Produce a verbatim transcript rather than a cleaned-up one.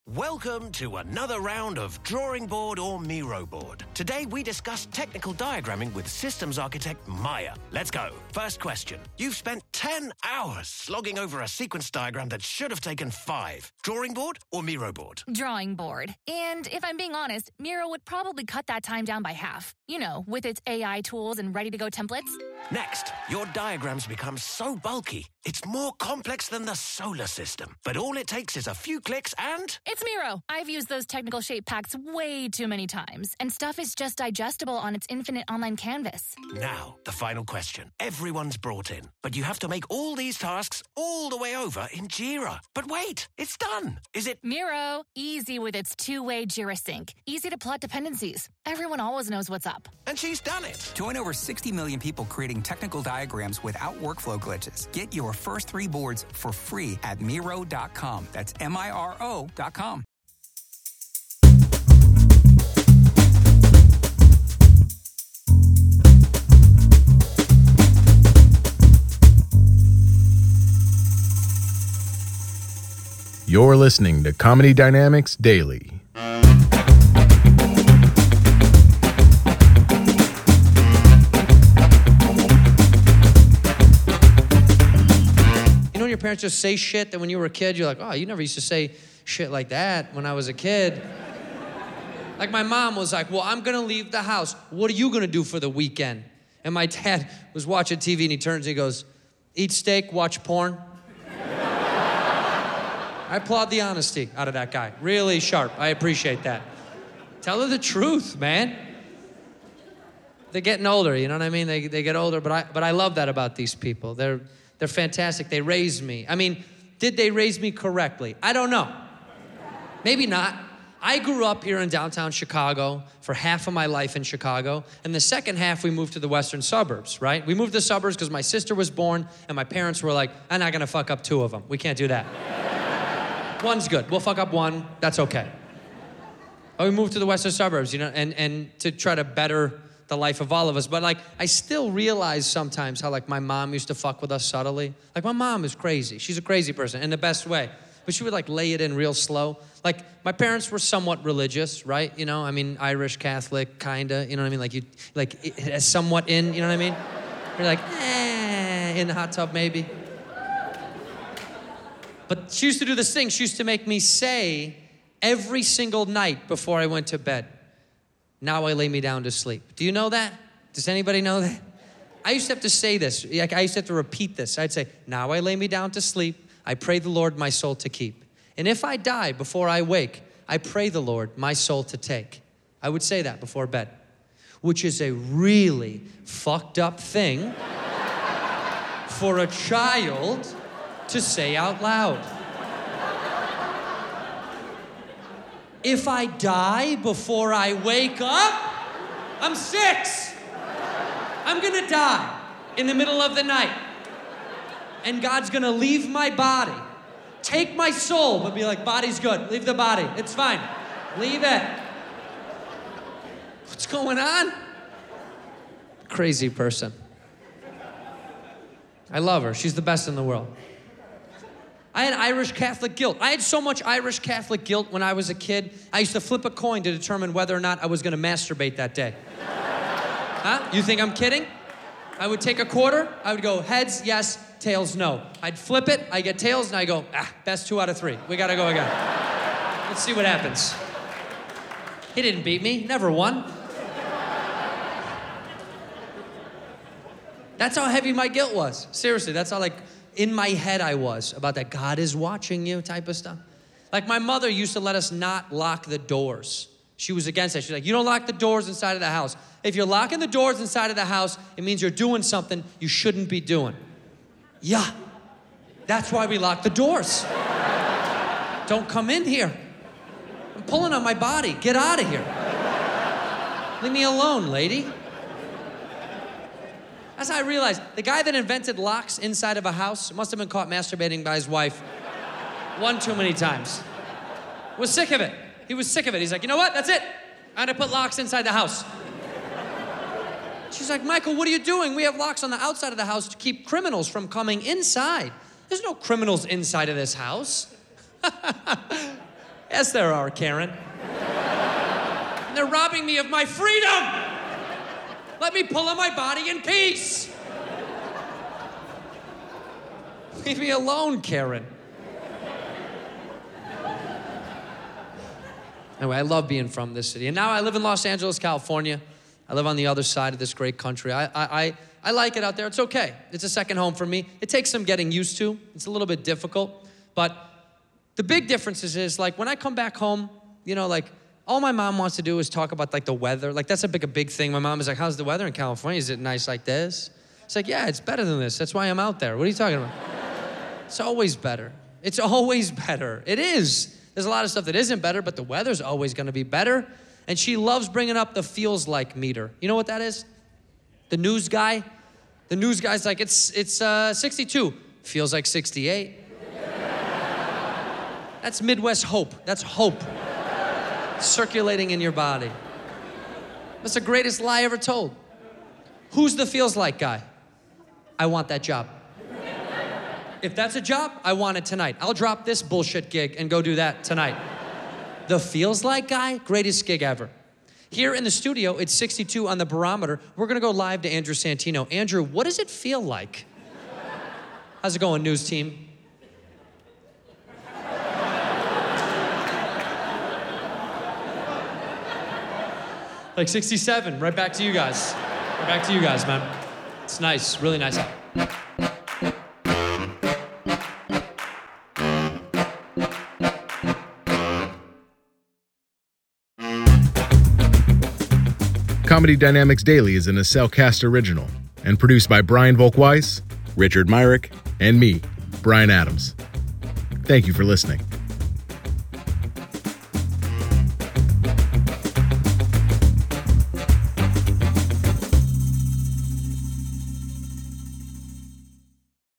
Welcome to another round of Drawing Board or Miro Board. Today we discuss technical diagramming with systems architect Maya. Let's go. First question. You've spent ten hours slogging over a sequence diagram that should have taken five. Drawing board or Miro board? Drawing board. And if I'm being honest, Miro would probably cut that time down by half. You know, with its A I tools and ready-to-go templates. Next, your diagrams become so bulky, it's more complex than the solar system. But all it takes is a few clicks and... It's Miro. I've used those technical shape packs way too many times, and stuff is just digestible on its infinite online canvas. Now, the final question. Everyone's brought in, but you have to make all these tasks all the way over in Jira. But wait, it's done. Is it... Miro. Easy with its two-way Jira sync. Easy to plot dependencies. Everyone always knows what's up. And she's done it. Join over sixty million people creating technical diagrams without workflow glitches. Get your first three boards for free at Miro dot com. That's M I R O dot com. You're listening to Comedy Dynamics Daily. You know when your parents just say shit that when you were a kid, you're like, oh, you never used to say shit like that when I was a kid. Like my mom was like, well, I'm gonna leave the house. What are you gonna do for the weekend? And my dad was watching T V and he turns and he goes, eat steak, watch porn. I applaud the honesty out of that guy. Really sharp. I appreciate that. Tell her the truth, man. They're getting older, you know what I mean? They they get older, but I but I love that about these people. They're they're fantastic. They raised me. I mean, did they raise me correctly? I don't know. Maybe not. I grew up here in downtown Chicago for half of my life in Chicago, and the second half we moved to the western suburbs, right? We moved to the suburbs because my sister was born, and my parents were like, I'm not gonna fuck up two of them. We can't do that. One's good. We'll fuck up one. That's okay. But we moved to the western suburbs, you know, and, and to try to better the life of all of us. But, like, I still realize sometimes how, like, my mom used to fuck with us subtly. Like, my mom is crazy. She's a crazy person in the best way. But she would, like, lay it in real slow. Like, my parents were somewhat religious, right? You know, I mean, Irish, Catholic, kinda. You know what I mean? Like, you, like, it, somewhat in, you know what I mean? You're like, eh, in the hot tub, maybe. But she used to do this thing. She used to make me say every single night before I went to bed, now I lay me down to sleep. Do you know that? Does anybody know that? I used to have to say this. Like, I used to have to repeat this. I'd say, now I lay me down to sleep. I pray the Lord my soul to keep. And if I die before I wake, I pray the Lord my soul to take. I would say that before bed, which is a really fucked up thing for a child to say out loud. If I die before I wake up, I'm six. I'm gonna die in the middle of the night. And God's gonna leave my body, take my soul, but be like, body's good, leave the body, it's fine, leave it. What's going on? Crazy person. I love her, she's the best in the world. I had Irish Catholic guilt. I had so much Irish Catholic guilt when I was a kid, I used to flip a coin to determine whether or not I was gonna masturbate that day. Huh? You think I'm kidding? I would take a quarter, I would go heads, yes, tails, no. I'd flip it, I get tails, and I go, ah, best two out of three. We gotta go again. Let's see what happens. He didn't beat me, never won. That's how heavy my guilt was. Seriously, that's how, like, in my head I was about that God is watching you type of stuff. Like, my mother used to let us not lock the doors. She was against that. She's like, you don't lock the doors inside of the house. If you're locking the doors inside of the house, it means you're doing something you shouldn't be doing. Yeah, that's why we lock the doors. Don't come in here. I'm pulling on my body. Get out of here. Leave me alone, lady. That's how I realized the guy that invented locks inside of a house must have been caught masturbating by his wife one too many times. Was sick of it. He was sick of it. He's like, you know what? That's it. I'm gonna put locks inside the house. She's like, Michael, what are you doing? We have locks on the outside of the house to keep criminals from coming inside. There's no criminals inside of this house. Yes, there are, Karen. And they're robbing me of my freedom. Let me pull on my body in peace. Leave me alone, Karen. Anyway, I love being from this city. And now I live in Los Angeles, California. I live on the other side of this great country. I, I, I, I like it out there. It's okay. It's a second home for me. It takes some getting used to. It's a little bit difficult. But the big difference is, is like when I come back home, you know, like all my mom wants to do is talk about like the weather. Like that's a big, a big thing. My mom is like, how's the weather in California? Is it nice like this? It's like, yeah, it's better than this. That's why I'm out there. What are you talking about? It's always better. It's always better. It is. There's a lot of stuff that isn't better, but the weather's always gonna be better. And she loves bringing up the feels like meter. You know what that is? The news guy. The news guy's like, it's it's uh, sixty-two. Feels like sixty-eight. That's Midwest hope. That's hope circulating in your body. That's the greatest lie ever told. Who's the feels like guy? I want that job. If that's a job, I want it tonight. I'll drop this bullshit gig and go do that tonight. The feels like guy, greatest gig ever. Here in the studio, it's sixty-two on the barometer. We're gonna go live to Andrew Santino. Andrew, what does it feel like? How's it going, news team? Like sixty-seven, right back to you guys. Right back to you guys, man. It's nice, really nice out. Comedy Dynamics Daily is an Acelcast original and produced by Brian Volkweiss, Richard Myrick, and me, Brian Adams. Thank you for listening.